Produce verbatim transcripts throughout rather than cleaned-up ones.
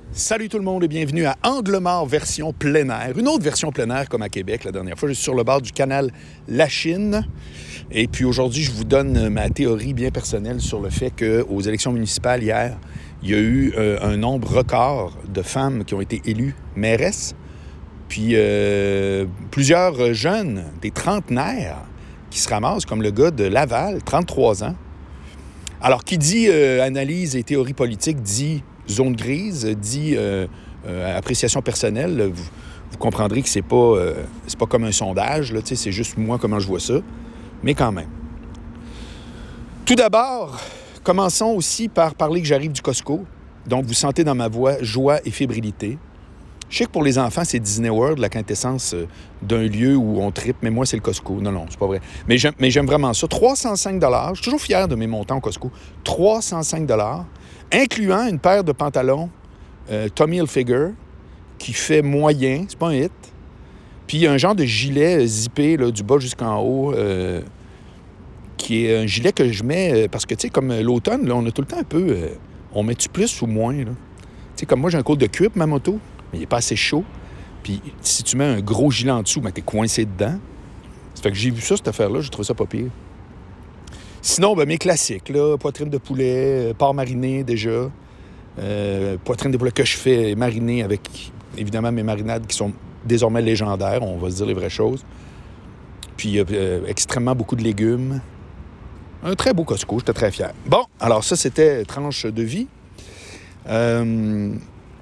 Salut tout le monde et bienvenue à Angle Mort version plein air. Une autre version plein air comme à Québec la dernière fois. Je suis sur le bord du canal La Chine. Et puis aujourd'hui, je vous donne ma théorie bien personnelle sur le fait qu'aux élections municipales hier, il y a eu euh, un nombre record de femmes qui ont été élues mairesses. Puis euh, plusieurs jeunes, des trentenaires, qui se ramassent comme le gars de Laval, trente-trois ans. Alors, qui dit euh, analyse et théorie politique dit zone grise, dit euh, euh, appréciation personnelle. Vous, vous comprendrez que c'est pas, euh, c'est pas comme un sondage, là, c'est juste moi comment je vois ça, mais quand même. Tout d'abord, commençons aussi par parler que j'arrive du Costco. Donc, vous sentez dans ma voix joie et fébrilité. Je sais que pour les enfants, c'est Disney World, la quintessence d'un lieu où on tripe, mais moi, c'est le Costco. Non, non, c'est pas vrai. Mais j'aime, mais j'aime vraiment ça. trois cent cinq dollars. Je suis toujours fier de mes montants au Costco. trois cent cinq dollars, incluant une paire de pantalons euh, Tommy Hilfiger qui fait moyen, c'est pas un hit. Puis un genre de gilet zippé là, du bas jusqu'en haut, euh, qui est un gilet que je mets, euh, parce que, tu sais, comme l'automne, là, on a tout le temps un peu... Euh, on met-tu plus ou moins, là? Tu sais, comme moi, j'ai un col de cuir pour ma moto, mais il n'est pas assez chaud. Puis si tu mets un gros gilet en dessous, ben, t'es coincé dedans. Ça fait que j'ai vu ça, cette affaire-là, j'ai trouvé ça pas pire. Sinon, ben, mes classiques, là, poitrine de poulet, porc mariné déjà, euh, poitrine de poulet que je fais mariner avec, évidemment, mes marinades qui sont désormais légendaires, on va se dire les vraies choses. Puis euh, extrêmement beaucoup de légumes. Un très beau Costco, j'étais très fier. Bon, alors ça, c'était tranche de vie. Euh,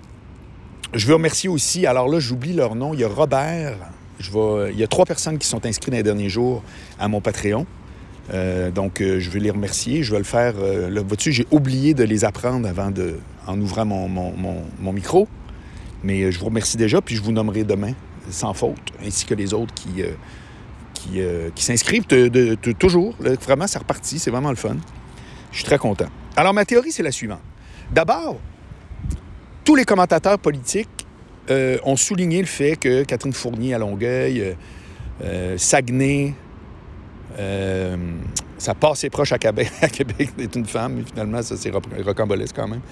je veux remercier aussi, alors là, j'oublie leur nom, il y a Robert, je vais, il y a trois personnes qui sont inscrites dans les derniers jours à mon Patreon. Euh, donc, euh, je vais les remercier. Je vais le faire. Euh, là, vois-tu, j'ai oublié de les apprendre avant de, en ouvrant mon, mon, mon, mon micro. Mais euh, je vous remercie déjà, puis je vous nommerai demain, sans faute, ainsi que les autres qui, euh, qui, euh, qui s'inscrivent de, de, de, toujours. Là, vraiment, c'est reparti. C'est vraiment le fun. Je suis très content. Alors, ma théorie, c'est la suivante. D'abord, tous les commentateurs politiques euh, ont souligné le fait que Catherine Fournier à Longueuil, euh, euh, Saguenay, Euh, ça passait proche à Québec, à Québec d'être une femme, mais finalement, ça, c'est rocambolesque quand même.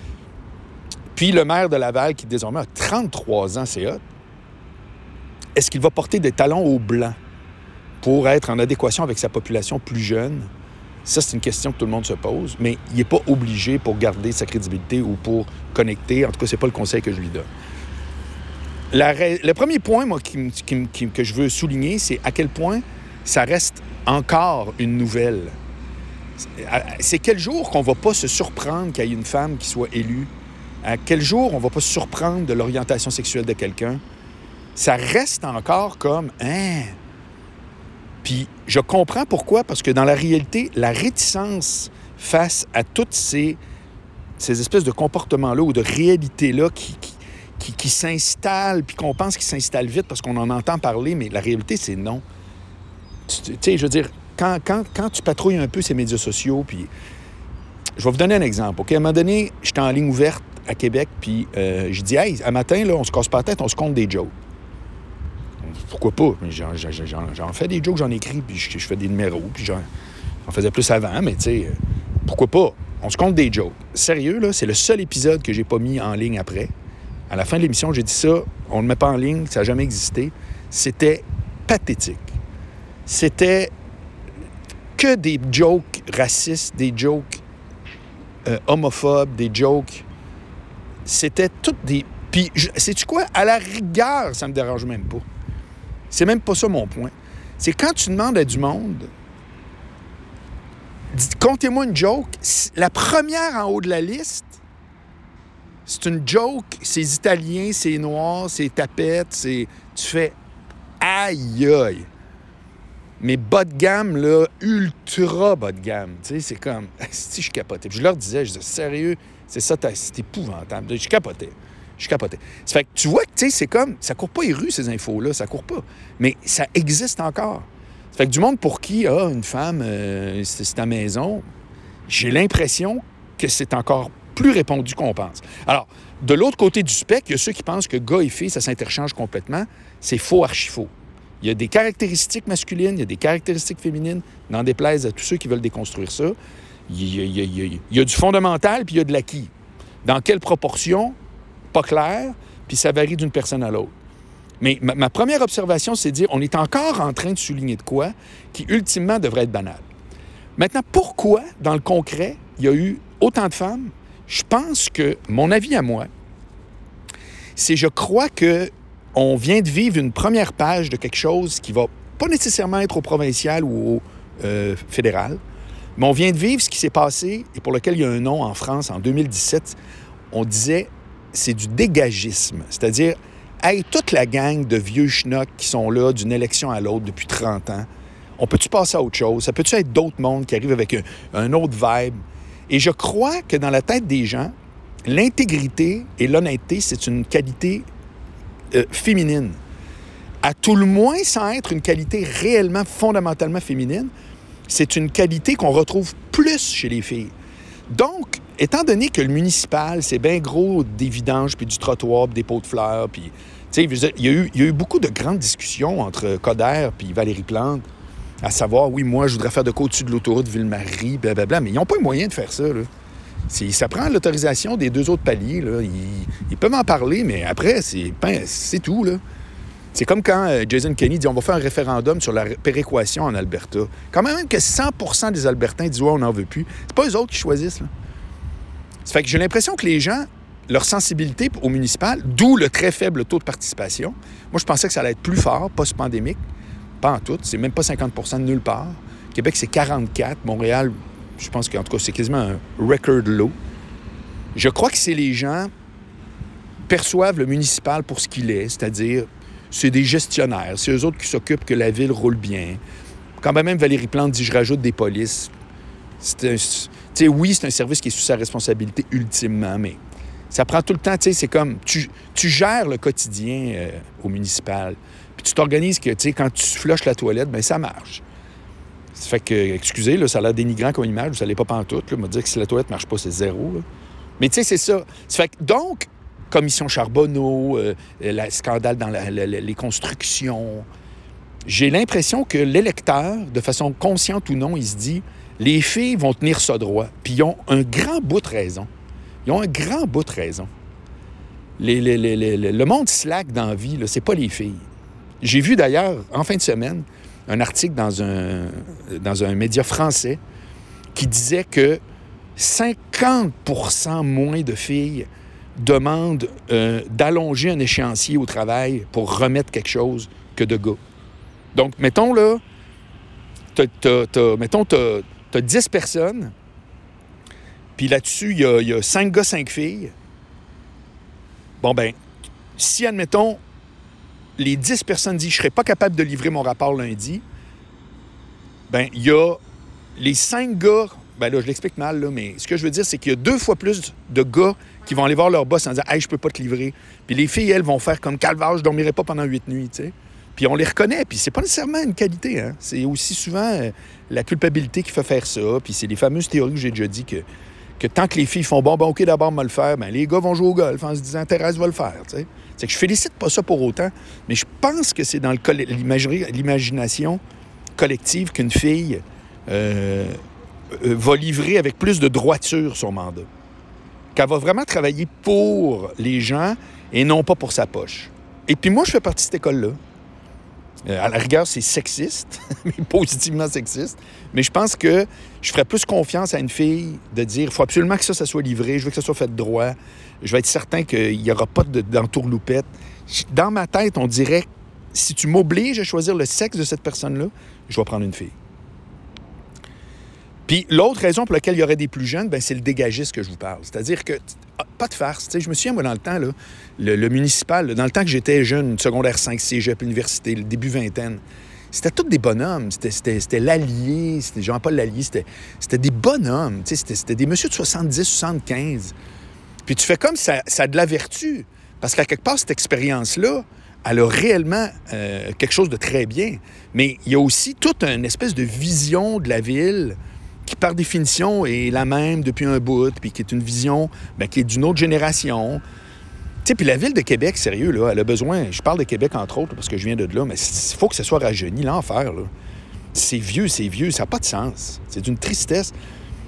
Puis le maire de Laval, qui désormais a trente-trois ans, c'est hot, est-ce qu'il va porter des talons hauts blancs pour être en adéquation avec sa population plus jeune? Ça, c'est une question que tout le monde se pose, mais il n'est pas obligé pour garder sa crédibilité ou pour connecter. En tout cas, c'est pas le conseil que je lui donne. La, le premier point, moi, qui, qui, qui, que je veux souligner, c'est à quel point ça reste encore une nouvelle. C'est quel jour qu'on ne va pas se surprendre qu'il y ait une femme qui soit élue? À quel jour on ne va pas se surprendre de l'orientation sexuelle de quelqu'un? Ça reste encore comme... Hein? Puis je comprends pourquoi, parce que dans la réalité, la réticence face à toutes ces, ces espèces de comportements-là ou de réalités-là qui, qui, qui, qui s'installent, puis qu'on pense qu'ils s'installent vite parce qu'on en entend parler, mais la réalité, c'est non. Tu sais, je veux dire, quand, quand, quand tu patrouilles un peu ces médias sociaux, puis je vais vous donner un exemple, OK? À un moment donné, j'étais en ligne ouverte à Québec, puis euh, je dis, hey, un matin, là, on se casse pas la tête, on se compte des jokes. Pourquoi pas? J'en, j'en, j'en, j'en fais des jokes, j'en écris, puis je, je fais des numéros, puis j'en, j'en faisais plus avant, mais tu sais, pourquoi pas? On se compte des jokes. Sérieux, là, c'est le seul épisode que j'ai pas mis en ligne après. À la fin de l'émission, j'ai dit ça, on ne le met pas en ligne, ça n'a jamais existé. C'était pathétique. C'était que des jokes racistes, des jokes euh, homophobes, des jokes... C'était toutes des... Puis, sais-tu quoi? À la rigueur, ça me dérange même pas. C'est même pas ça mon point. C'est quand tu demandes à du monde... Contez-moi une joke. La première en haut de la liste, c'est une joke. C'est italien, c'est noir, c'est tapette, c'est... Tu fais... Aïe, aïe! Mais bas de gamme, là, ultra bas de gamme. Tu sais, c'est comme... Si je capotais. Puis je leur disais, je disais, sérieux, c'est ça, c'est épouvantable. Je capotais. Je capotais. Ça fait que tu vois que, tu sais, c'est comme... Ça court pas les rues, ces infos-là. Ça court pas. Mais ça existe encore. Ça fait que du monde pour qui, ah, une femme, euh, c'est, c'est ta maison, j'ai l'impression que c'est encore plus répandu qu'on pense. Alors, de l'autre côté du spectre, il y a ceux qui pensent que gars et filles, ça s'interchange complètement. C'est faux, archi-faux. Il y a des caractéristiques masculines, il y a des caractéristiques féminines, n'en déplaise à tous ceux qui veulent déconstruire ça. Il y a, il y a, il y a, il y a du fondamental, puis il y a de l'acquis. Dans quelle proportion? pas clair, puis ça varie d'une personne à l'autre. Mais ma, ma première observation, c'est de dire on est encore en train de souligner de quoi qui, ultimement, devrait être banal. Maintenant, pourquoi, dans le concret, il y a eu autant de femmes? Je pense que, mon avis à moi, c'est je crois qu'on vient de vivre une première page de quelque chose qui va pas nécessairement être au provincial ou au euh, fédéral, mais on vient de vivre ce qui s'est passé et pour lequel il y a un nom en France en deux mille dix-sept. On disait c'est du dégagisme, c'est-à-dire hey, toute la gang de vieux schnocks qui sont là d'une élection à l'autre depuis trente ans, on peut-tu passer à autre chose? Ça peut-tu être d'autres mondes qui arrivent avec un, un autre vibe? Et je crois que dans la tête des gens, l'intégrité et l'honnêteté, c'est une qualité euh, féminine. À tout le moins, sans être une qualité réellement, fondamentalement féminine, c'est une qualité qu'on retrouve plus chez les filles. Donc, étant donné que le municipal, c'est bien gros des vidanges, puis du trottoir, puis des pots de fleurs, puis... Tu sais, il y a eu, il y a eu beaucoup de grandes discussions entre Coderre puis Valérie Plante, à savoir, oui, moi, je voudrais faire de quoi au-dessus de l'autoroute Ville-Marie, blablabla, mais ils n'ont pas les moyens de faire ça, là. C'est, ça prend l'autorisation des deux autres paliers, là. Ils, ils peuvent en parler, mais après, c'est, ben, c'est tout, là. C'est comme quand euh, Jason Kenney dit « on va faire un référendum sur la péréquation en Alberta ». Quand même que cent pour cent des Albertains disent « ouais, on n'en veut plus », c'est pas eux autres qui choisissent, là. Ça fait que j'ai l'impression que les gens, leur sensibilité au municipal, d'où le très faible taux de participation, moi, je pensais que ça allait être plus fort, post-pandémique. Pas en tout, c'est même pas cinquante pour cent de nulle part. Québec, c'est quarante-quatre. Montréal, je pense qu'en tout cas, c'est quasiment un record low. Je crois que c'est les gens perçoivent le municipal pour ce qu'il est, c'est-à-dire, c'est des gestionnaires. C'est eux autres qui s'occupent que la ville roule bien. Quand même, Valérie Plante dit « je rajoute des polices ». C'est un, tu sais, oui, c'est un service qui est sous sa responsabilité ultimement, mais ça prend tout le temps, tu sais, c'est comme, tu, tu gères le quotidien euh, au municipal. Puis tu t'organises que, tu sais, quand tu flushes la toilette, bien, ça marche. Ça fait que, excusez, là, ça a l'air dénigrant comme image, vous n'allez pas pantoute, là, me dire que si la toilette ne marche pas, c'est zéro, là. Mais tu sais, c'est ça. Ça fait que, donc, commission Charbonneau, euh, le scandale dans la, la, les constructions, j'ai l'impression que l'électeur, de façon consciente ou non, il se dit, les filles vont tenir ça droit. Puis ils ont un grand bout de raison. Ils ont un grand bout de raison. Les, les, les, les, le monde slack dans la vie, là, c'est pas les filles. J'ai vu d'ailleurs, en fin de semaine, un article dans un, dans un média français qui disait que cinquante pour cent moins de filles demandent euh, d'allonger un échéancier au travail pour remettre quelque chose que de gars. Donc, mettons, là, t'as, t'as, t'as, mettons, t'as, t'as dix personnes, puis là-dessus, il y a, il y a cinq gars, cinq filles. Bon, ben, si, admettons, les dix personnes disent « je ne serais pas capable de livrer mon rapport lundi », ben il y a les cinq gars, ben là, je l'explique mal, là, mais ce que je veux dire, c'est qu'il y a deux fois plus de gars qui vont aller voir leur boss en disant « hey, je peux pas te livrer ». Puis les filles, elles, vont faire comme « calvaire, je dormirai pas pendant huit nuits », tu sais. Puis on les reconnaît, puis c'est pas nécessairement une qualité, hein. C'est aussi souvent euh, la culpabilité qui fait faire ça, puis c'est les fameuses théories que j'ai déjà dit que, que tant que les filles font « bon, ben OK, d'abord, on va le faire », ben les gars vont jouer au golf en se disant « Thérèse va le faire », tu sais. C'est que je félicite pas ça pour autant, mais je pense que c'est dans le coll- l'imagination collective qu'une fille euh, euh, va livrer avec plus de droiture son mandat. Qu'elle va vraiment travailler pour les gens et non pas pour sa poche. Et puis moi, je fais partie de cette école-là. Euh, à la rigueur, c'est sexiste, mais positivement sexiste. Mais je pense que je ferais plus confiance à une fille de dire il faut absolument que ça, ça soit livré, je veux que ça soit fait droit, je vais être certain qu'il n'y aura pas de, d'entourloupette. Dans ma tête, on dirait si tu m'obliges à choisir le sexe de cette personne-là, je vais prendre une fille. Puis l'autre raison pour laquelle il y aurait des plus jeunes, ben, c'est le dégagisme que je vous parle. C'est-à-dire que, pas de farce. Tu sais, je me souviens, moi, dans le temps, là, le, le municipal, là, dans le temps que j'étais jeune, secondaire cinq, cégep, université, le début vingtaine, c'était tous des bonhommes. C'était, c'était, c'était l'Allier, c'était Jean-Paul Lallier, c'était, c'était des bonhommes. Tu sais, c'était, c'était des messieurs de soixante-dix, soixante-quinze. Puis tu fais comme ça, ça a de la vertu. Parce qu'à quelque part, cette expérience-là, elle a réellement euh, quelque chose de très bien. Mais il y a aussi toute une espèce de vision de la ville qui, par définition, est la même depuis un bout, puis qui est une vision bien, qui est d'une autre génération. Tu sais, puis la ville de Québec, sérieux, là, elle a besoin... Je parle de Québec, entre autres, parce que je viens de là, mais il faut que ce soit rajeuni, l'enfer, là. C'est vieux, c'est vieux, ça n'a pas de sens. C'est d'une tristesse.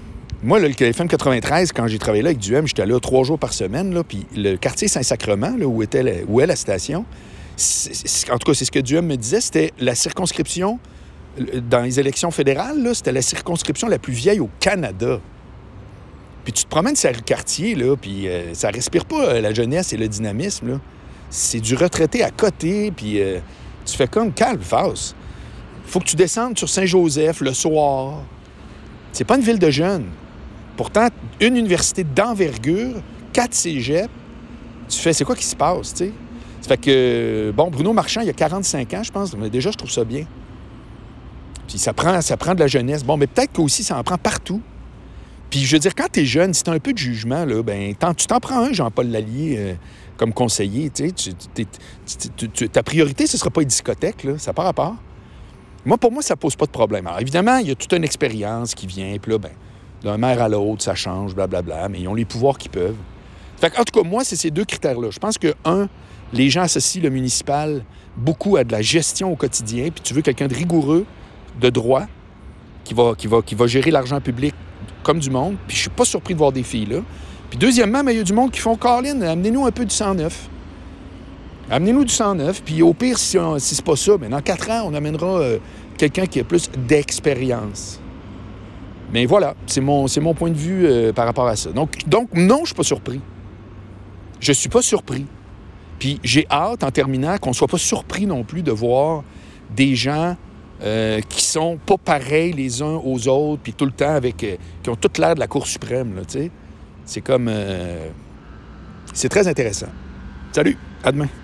Moi, là, le F M quatre-vingt-treize, quand j'ai travaillé là avec Duhem, j'étais là trois jours par semaine, là, puis le quartier Saint-Sacrement, là, où, était la, où est la station, c'est, c'est, en tout cas, c'est ce que Duhem me disait, c'était la circonscription, dans les élections fédérales, là, c'était la circonscription la plus vieille au Canada. Puis tu te promènes sur le quartier, là, puis euh, ça respire pas euh, la jeunesse et le dynamisme, là. C'est du retraité à côté, puis euh, tu fais comme calme, face. Il faut que tu descendes sur Saint-Joseph le soir. C'est pas une ville de jeunes. Pourtant, une université d'envergure, quatre cégeps, tu fais, c'est quoi qui se passe, tu sais? Ça fait que, bon, Bruno Marchand, il y a quarante-cinq ans, je pense, mais déjà, je trouve ça bien. Puis ça prend, ça prend de la jeunesse. Bon, mais peut-être qu'aussi, ça en prend partout. Puis je veux dire, quand t'es jeune, si t'as un peu de jugement, là, ben, t'en, tu t'en prends un, Jean-Paul Lallier, euh, comme conseiller, tu sais. Tu, tu, tu, tu, ta priorité, ce sera pas une discothèque, là, ça n'a pas rapport. Moi, pour moi, ça pose pas de problème. Alors, évidemment, il y a toute une expérience qui vient, puis là, ben, d'un maire à l'autre, ça change, blablabla, mais ils ont les pouvoirs qu'ils peuvent. Fait que, en tout cas, moi, c'est ces deux critères-là. Je pense que, un, les gens associent le municipal beaucoup à de la gestion au quotidien, puis tu veux quelqu'un de rigoureux, de droit, qui va, qui va, qui va gérer l'argent public comme du monde, puis je suis pas surpris de voir des filles là. Puis deuxièmement, il y a du monde qui font « Colin, amenez-nous un peu du sang neuf. Amenez-nous du sang neuf, puis au pire, si, on, si c'est pas ça, mais dans quatre ans, on amènera euh, quelqu'un qui a plus d'expérience. » Mais voilà, c'est mon, c'est mon point de vue euh, par rapport à ça. Donc, donc non, je suis pas surpris. Je suis pas surpris. Puis j'ai hâte, en terminant, qu'on soit pas surpris non plus de voir des gens Euh, qui sont pas pareils les uns aux autres, puis tout le temps avec... Euh, qui ont toute l'air de la Cour suprême, là, tu sais. C'est comme... Euh, c'est très intéressant. Salut, à demain.